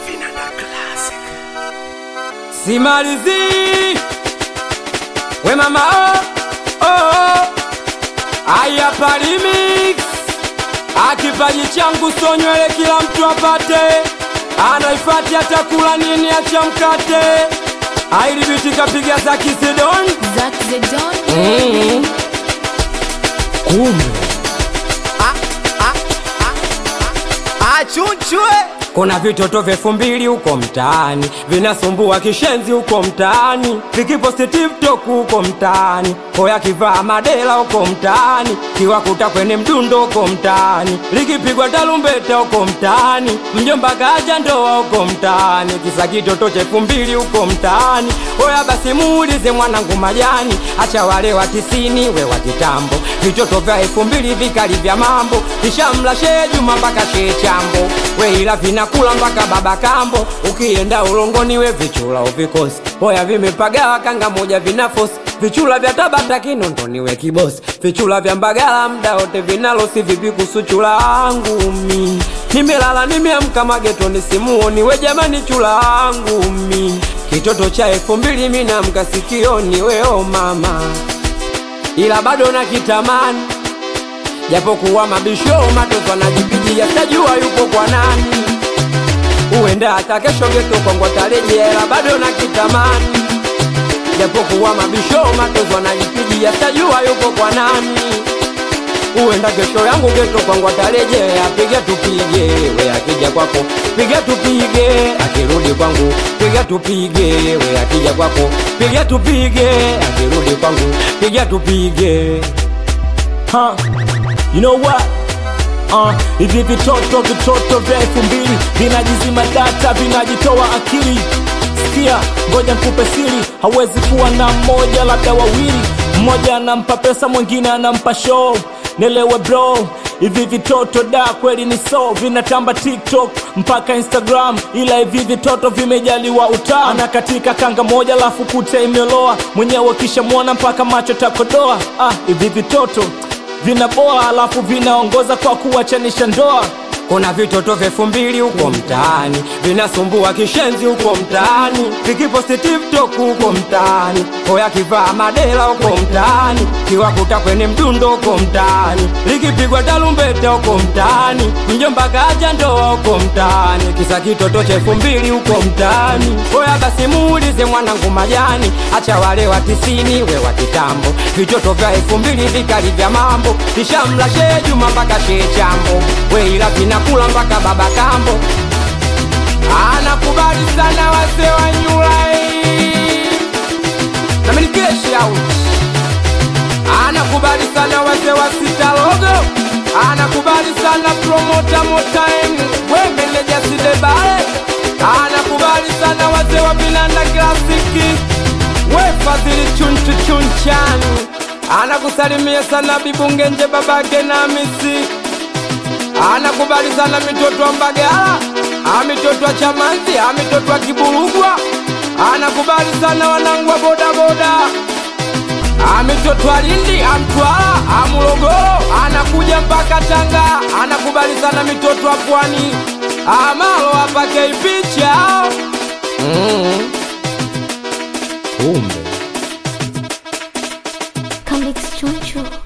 Vinanda Classic. Simalizi we mama oh aya parimix akipaji changu sonywele kila mtu apate anaifati atakula nini acha mkate ailibitika piga za kisedon kumbe Achunchwe kuna vitoto v2000 huko mtaani vinasumbua kishenzi huko mtaani vikiposti TikTok huko mtaani hoya kivaa madela huko mtaani kiwakuta kwenye mdundo huko mtaani likipigwa tarumbeta huko mtaani mjomba kaja ndoa huko mtaani kisa kitoto cha 2000 huko mtaani hoya basi muulize mwanangu majani acha wale wa 90 we wa kitambo vitoto vya 2000 vikali vya mambo kishamla shehe Juma mpaka shehe Chambo we ila vinakula mpaka baba kambo ukienda ulongoni we vichula uvikosi hoya vimepagawa kanga moja vinafosi vichula vya Tabata Kinondoni we kibosi vichula vya Mbagala mda wote vinalosi vipi kusuchula angu mi nimelala nimeamka magetoni simuoni we jamani chula angu mi kitoto cha 2000 mimi naamka sikioni weo mama ila bado nakitamani japo kuwa mabisho matoto anajipigia tajua yuko kwa nani uenda hata kesho geto kwangu atarejea ila bado nakitamani japo kuwa mabisho matoto anajipigia tajua yuko kwa nani uenda kesho yangu geto kwangu atarejea piga tupige we akija kwako piga tupige akirudi kwangu piga tupige we akija kwako piga tupige akirudi kwangu piga tupige You know what? Hivi vitoto vya 2000 vinajizima data vinajitoa akili. Sikia, ngoja nikupe siri, hawezi kuwa na mmoja labda wawili. Mmoja anampa pesa mwingine anampa show. Nelewe bro, hivi vitoto da kweli ni so vinatamba TikTok mpaka Instagram ila hivi vitoto vimejaliwa utamu ana katika kanga moja lafu kute imeloa mwenyewe kisha muona mpaka macho takodoa hivi vitoto vinaboa alafu vinaongoza kwa kuachanisha ndoa kuna vitoto vya 2000 huko mtaani vinasumbua kishenzi huko mtaani vikiposti TikTok huko mtaani hoya kivaa madela huko mtaani kiwakuta kwenye mdundo huko mtaani likipigwa tarumbeta huko mtaani mjomba kaja ndoa huko mtaani kisa kitoto cha 2000 huko mtaani hoya basi muulize mwanangu majani acha wale wa 90 we wa kitambo vitoto vya 2000 vikali vya mambo kishamla shehe Juma mpaka shehe Chambo we ila nakula mpaka baba kambo anakubali sana wase wa nyulai na menikeshi out anakubali sana wase wa sita logo anakubali sana promoter motime we meneja sidebale anakubali sana wase wa Vinanda Classic we fadhili chunchu chunchani anakusalimia sana bibungenje babake na misi anakubali sana mitoto wa Mbagala mitoto wa Chamanzi mitoto wa Kiburugwa anakubali sana wanangu wa boda boda mitoto wa Lindi Mtwara Morogoro anakuja mpaka Tanga anakubali sana mitoto wa Pwani Malo hapa keipicha Comics Choncho.